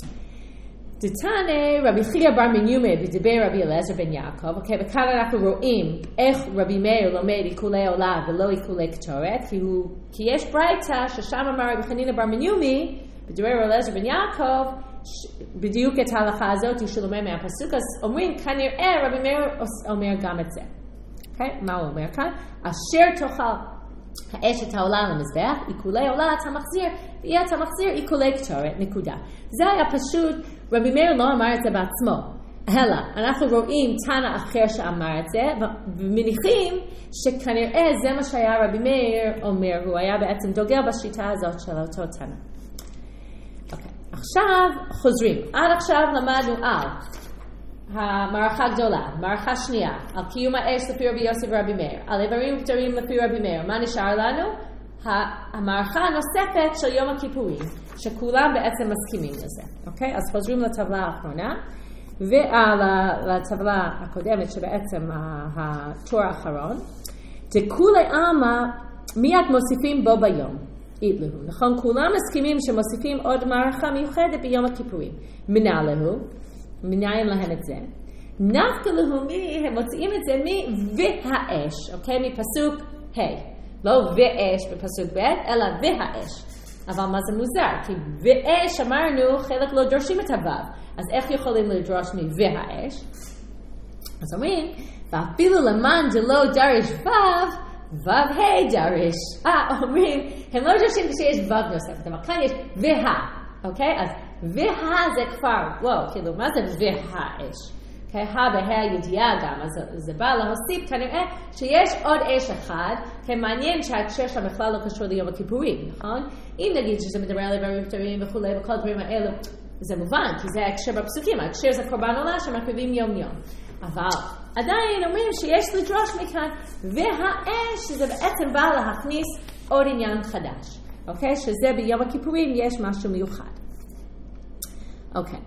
דתנא רבי חייא בר מניומא בדבר רבי אליעזר בן יעקב, אוקיי, וכאן אנחנו רואים איך רבי מאיר לומד עיקולי עולה ולא עיקולי קטורת, כי, הוא, כי יש ברייתא ששם אמר רבי חנינא בר מניומא בדבר רבי אליעזר בן יעקב, בדיוק את ההלכה הזאת שלומד מהפסוק, אז אומרים כנראה רבי מאיר אומר גם את זה. Okay, מה הוא אומר כאן? אשר תאכל האשת העולה על המזבח, עיקולי עולה אתה מחזיר, ואי אתה מחזיר עיקולי קטורת, נקודה. זה היה פשוט, רבי מאיר לא אמר את זה בעצמו, אלא אנחנו רואים תנא אחר שאמר את זה, ומניחים שכנראה זה מה שהיה רבי מאיר אומר, הוא היה בעצם דוגל בשיטה הזאת של אותו תנא. Okay. עכשיו חוזרים, עד עכשיו למדנו על המערכה גדולה, מערכה שנייה, על קיום האש לפי רבי יוסי ורבי מאיר, על איברים וקטורים לפי רבי מאיר. מה נשאר לנו? המערכה הנוספת של יום הכיפורים, שכולם בעצם מסכימים לזה. אוקיי? אז חוזרים לטבלה האחרונה, ולטבלה הקודמת שבעצם הטור האחרון. דכולי עלמא מיד מוסיפים בו ביום. איתלהו. נכון? כולם מסכימים שמוסיפים עוד מערכה מיוחדת ביום הכיפורים. מנה להו. מנין להם את זה. נפקא להו מי, הם מוצאים את זה מי והאש, אוקיי? מפסוק ה'. לא ואש בפסוק ב', אלא והאש. אבל מה זה מוזר? כי ואש אמרנו, חלק לא דורשים את הוו. אז איך יכולים לדרוש מי והאש? אז אומרים, ואפילו למען דלא דרש וו, וו ה' דרש. אה, אומרים, הם לא דורשים כשיש וו נוספת, אבל כאן יש וה, אוקיי? אז וה זה כבר, וואו, כאילו, מה זה והאש? בה"א הידיעה גם, אז זה בא להוסיף כנראה שיש עוד אש אחד, מעניין שההקשר שם בכלל לא קשור ליום הכיפורים, נכון? אם נגיד שזה מדבר על איברים קטנים וכולי וכל הדברים האלו, זה מובן, כי זה ההקשר בפסוקים, ההקשר זה קורבן עולה שמקריבים יום יום. אבל עדיין אומרים שיש לדרוש מכאן, והאש שזה בעצם בא להכניס עוד עניין חדש, אוקיי? שזה ביום הכיפורים יש משהו מיוחד. אוקיי.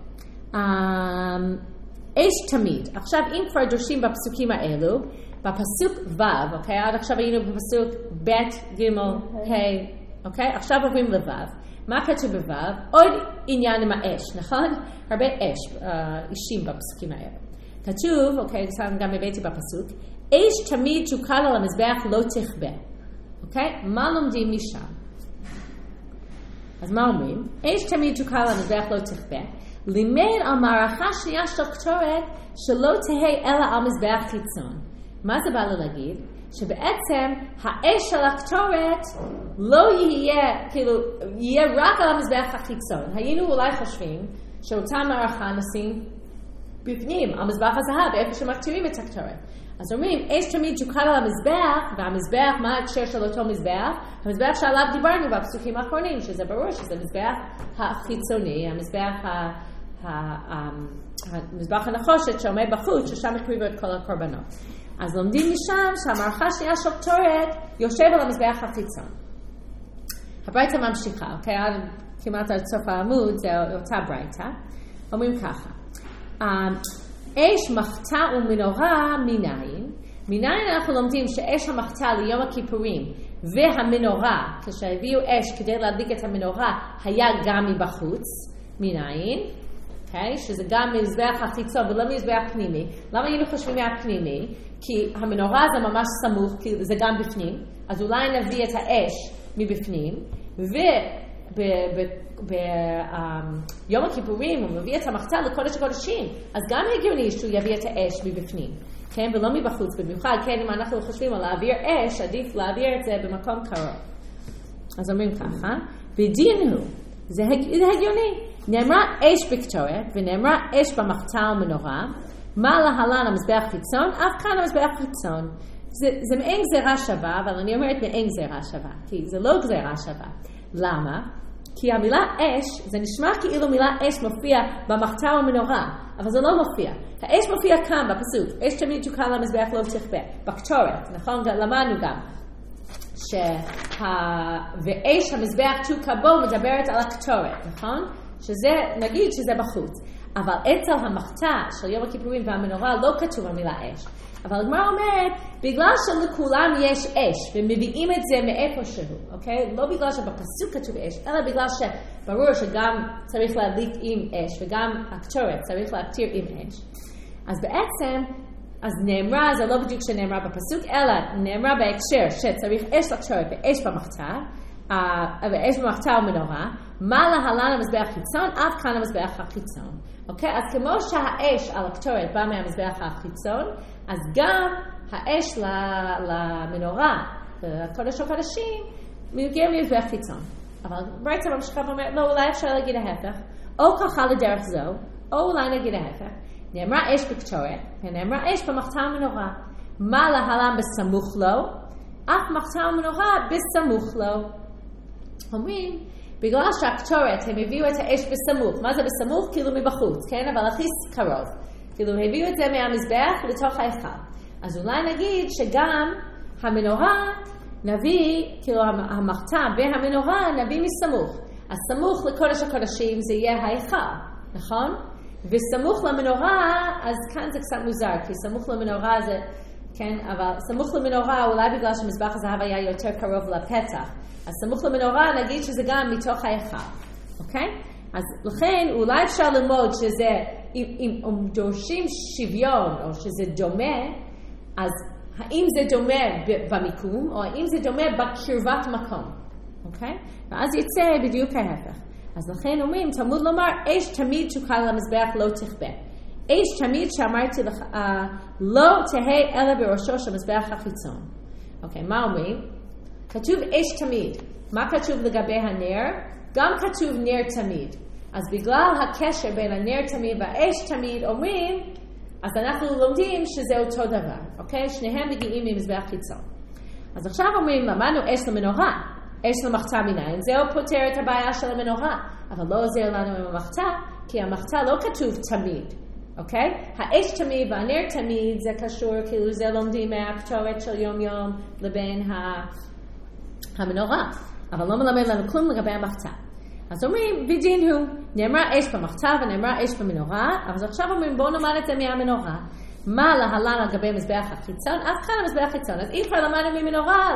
אש תמיד. עכשיו אם כבר דורשים בפסוקים האלו, בפסוק ו', אוקיי? עד עכשיו היינו בפסוק ב', ג', ה', אוקיי? עכשיו עוברים לו'. מה כתוב בו'? עוד עניין עם האש, נכון? הרבה אש, אישים בפסוקים האלו. כתוב, אוקיי, גם הבאתי בפסוק, אש תמיד תוקד על המזבח לא תכבה. אוקיי? מה לומדים משם? אז מה אומרים? אש תמיד תוקד על המזבח לא תכבה. לימד על מערכה שנייה של קטורת שלא תהא אלא על מזבח חיצון. מה זה בא לו להגיד? שבעצם האש של הקטורת לא יהיה, כאילו, יהיה רק על המזבח החיצון. היינו אולי חושבים שאותה מערכה נשים בפנים, על מזבח הזהב, איפה שמקטירים את הקטורת. אז אומרים, אש תמיד תוקד על המזבח, והמזבח, מה ההקשר של אותו מזבח? המזבח שעליו דיברנו בפסוקים האחרונים, שזה ברור שזה המזבח החיצוני, המזבח, ה, ה, ה, המזבח הנחושת שעומד בחוץ, ששם הקריבו את כל הקורבנות. אז לומדים משם שהמערכה שנייה של קטורת יושב על המזבח החיצון. הברייתא ממשיכה, אוקיי? עד כמעט עד סוף העמוד, זה אותה ברייתא. אומרים ככה, אש מחתה ומנורה מניין. מניין אנחנו לומדים שאש המחתה ליום הכיפורים והמנורה, כשהביאו אש כדי להדליק את המנורה, היה גם מבחוץ. מניין, okay? שזה גם מזבח החיצון ולא מזבח פנימי. למה היינו חושבים מהפנימי? כי המנורה זה ממש סמוך, כי זה גם בפנים. אז אולי נביא את האש מבפנים, וביום הכיפורים הוא מביא את המחתה לקודש הקודשים, אז גם הגיוני שהוא יביא את האש מבפנים, כן? ולא מבחוץ, במיוחד, כן? אם אנחנו חושבים על להעביר אש, עדיף להעביר את זה במקום קרוב. אז אומרים ככה, ודין הוא, זה הגיוני, נאמרה אש בקטורת, ונאמרה אש במחתה ומנורה, מה להלן המזבח חיצון? אף כאן המזבח חיצון. זה, זה מעין גזירה שווה, אבל אני אומרת מעין גזירה שווה, כי זה לא גזירה שווה. למה? כי המילה אש, זה נשמע כאילו מילה אש מופיע במחתה ומנורה, אבל זה לא מופיע. האש מופיע כאן בפסוק, אש תמיד תוקד על המזבח לא תכבה, בקטורת, נכון? למדנו גם. שה... ואש המזבח תוקבו מדברת על הקטורת, נכון? שזה, נגיד שזה בחוץ. אבל אצל המחתה של יום הכיפורים והמנורה לא כתוב המילה אש. אבל הגמרא אומרת, בגלל שלכולם יש אש, ומביאים את זה מאיפשהו, אוקיי? לא בגלל שבפסוק כתוב אש, אלא בגלל שברור שגם צריך להדליק עם אש, וגם הקטורת צריך להקטיר עם אש. אז בעצם, אז נאמרה, זה לא בדיוק שנאמרה בפסוק, אלא נאמרה בהקשר שצריך אש לקטורת ואש במחתה, ואש במחתה ומנורה, מה להלן המזבח החיצון? אף כאן המזבח החיצון. אוקיי? אז כמו שהאש על הקטורת בא מהמזבח החיצון, אז גם האש למנורה, הקודש הקודשים, מגיע ממזבח חיצון. אבל ברייתא ממשיכה ואומרת, לא, אולי אפשר להגיד ההפך, או ככה לדרך זו, או אולי נגיד ההפך. נאמרה אש בקטורת, ונאמרה אש במחתה ומנורה. מה להלן בסמוך לו? אף מחתה ומנורה בסמוך לו. אומרים, בגלל שהקטורת הם הביאו את האש בסמוך. מה זה בסמוך? כאילו מבחוץ, כן? אבל הכי קרוב. כאילו הביאו את זה מהמזבח לתוך ההיכל. אז אולי נגיד שגם המנורה נביא, כאילו המחתה והמנורה נביא מסמוך. אז סמוך לקודש הקודשים זה יהיה ההיכל, נכון? וסמוך למנורה, אז כאן זה קצת מוזר, כי סמוך למנורה זה, כן? אבל סמוך למנורה אולי בגלל שמזבח הזהב היה יותר קרוב לפתח. אז סמוך למנורה נגיד שזה גם מתוך ההיכל, אוקיי? אז לכן אולי אפשר ללמוד שזה, אם, אם, אם דורשים שוויון או שזה דומה, אז האם זה דומה במיקום או האם זה דומה בקרבת מקום, אוקיי? ואז יצא בדיוק ההפך. אז לכן אומרים, תלמוד לומר, אש תמיד תוקד על המזבח לא תכבה. אש תמיד שאמרתי לך, uh, לא תהא אלא בראשו של מזבח החיצון. אוקיי, מה אומרים? כתוב אש תמיד. מה כתוב לגבי הנר? גם כתוב נר תמיד. אז בגלל הקשר בין הנר תמיד והאש תמיד, אומרים, אז אנחנו לומדים שזה אותו דבר, אוקיי? שניהם מגיעים ממזבח חיצון. אז עכשיו אומרים, למדנו אש למנורה, אש למחתה מניין, זהו פותר את הבעיה של המנורה, אבל לא עוזר לנו עם המחתה, כי המחתה לא כתוב תמיד, אוקיי? האש תמיד והנר תמיד זה קשור, כאילו זה לומדים מהקטורת של יום יום לבין המנורה, אבל לא מלמד לנו כלום לגבי המחתה. אז אומרים, בדין הוא, נאמרה אש במחתה ונאמרה אש במנורה, אבל עכשיו אומרים, בואו נאמר את זה מהמנורה. מה להלן על גבי מזבח החיצון? אף כאן המזבח החיצון. אז אם כבר למדנו ממנורה,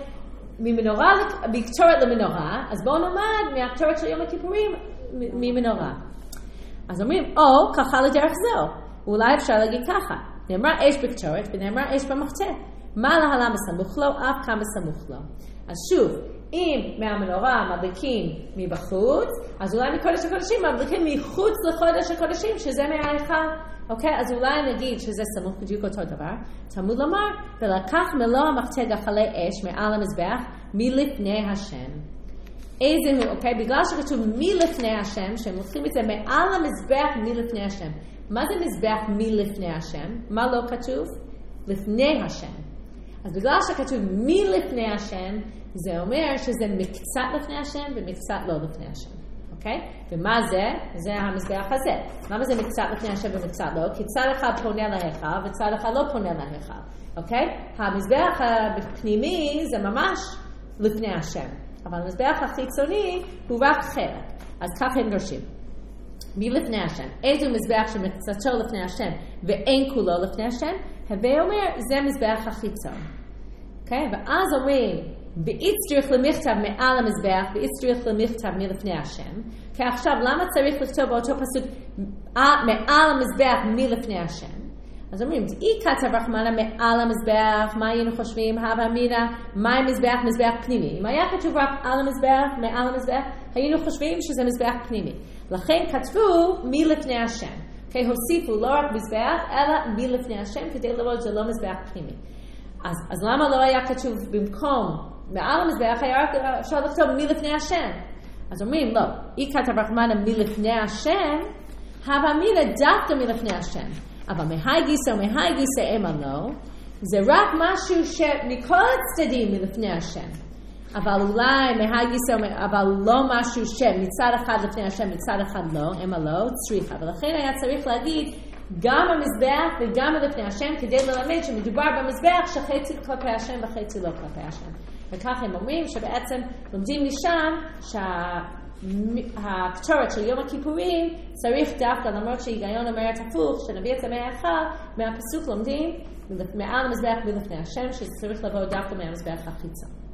ממנורה, מקטורת למנורה, אז בואו נאמר מהקטורת של יום הכיפורים, ממנורה. אז אומרים, או ככה לדרך זו. אולי אפשר להגיד ככה. נאמרה אש בקטורת ונאמרה אש במחתה. מה להלן בסמוך לו? אף כאן בסמוך לו. אז שוב, אם מהמנורה מדליקים מבחוץ, אז אולי מקודש הקודשים מדליקים מחוץ לחודש הקודשים, שזה מההיכל. אוקיי? אז אולי נגיד שזה סמוך בדיוק אותו דבר. תלמוד לומר, ולקח מלוא המחתה גחלי אש מעל המזבח מלפני השם. איזה הוא, אוקיי? בגלל שכתוב מלפני השם, שהם לוקחים את זה מעל המזבח מלפני השם. מה זה מזבח מלפני השם? מה לא כתוב? לפני השם. אז בגלל שכתוב מלפני השם, זה אומר שזה מקצת לפני השם ומקצת לא לפני השם. אוקיי? ומה זה? זה המזבח הזה. למה זה מקצת לפני השם ומקצת לא? כי צד אחד פונה להיכל וצד אחד לא פונה להיכל. אוקיי? המזבח הפנימי זה ממש לפני השם. אבל המזבח החיצוני הוא רק חלק. אז ככה הם דורשים. מלפני השם. איזה מזבח שמקצתו לפני השם ואין כולו לפני השם? הווה אומר, זה מזבח החיצון. אוקיי? ואז אומרים, באיצטריך למכתב מעל המזבח, באיצטריך למכתב מלפני השם. כי עכשיו, למה צריך לכתוב באותו פסוק מעל המזבח מלפני השם? אז אומרים, אי כתב רחמנה מעל המזבח, מה היינו חושבים? הווה אמינא, מה המזבח? מזבח פנימי. אם היה כתוב רק על המזבח, מעל המזבח, היינו חושבים שזה מזבח פנימי. לכן כתבו מלפני השם. כי הוסיפו לא רק מזבח, אלא מלפני השם, כדי לראות שזה לא מזבח פנימי. אז, אז למה לא היה כתוב במקום מעל המזבח, היה רק אפשר לכתוב מלפני השם? אז אומרים, לא, אי כתב רחמנה מלפני השם, הווה אמינא דווקא מלפני השם. אבל מהי גיסא ומהי גיסא אמה לא, זה רק משהו שמכל הצדדים מלפני השם. אבל אולי מהי גיסא, אבל לא משהו שמצד אחד לפני השם, מצד אחד לא, אמה לא, צריכה. ולכן היה צריך להגיד גם המזבח וגם מלפני השם, כדי ללמד שמדובר במזבח שחצי כלפי השם וחצי לא כלפי השם. וכך הם אומרים שבעצם לומדים משם שהקטורת של יום הכיפורים צריך דווקא, למרות שהיגיון אומרת הפוך, שנביא את זה מההיכל, מהפסוק לומדים מעל המזבח ולפני השם, שזה צריך לבוא דווקא מהמזבח החיצון.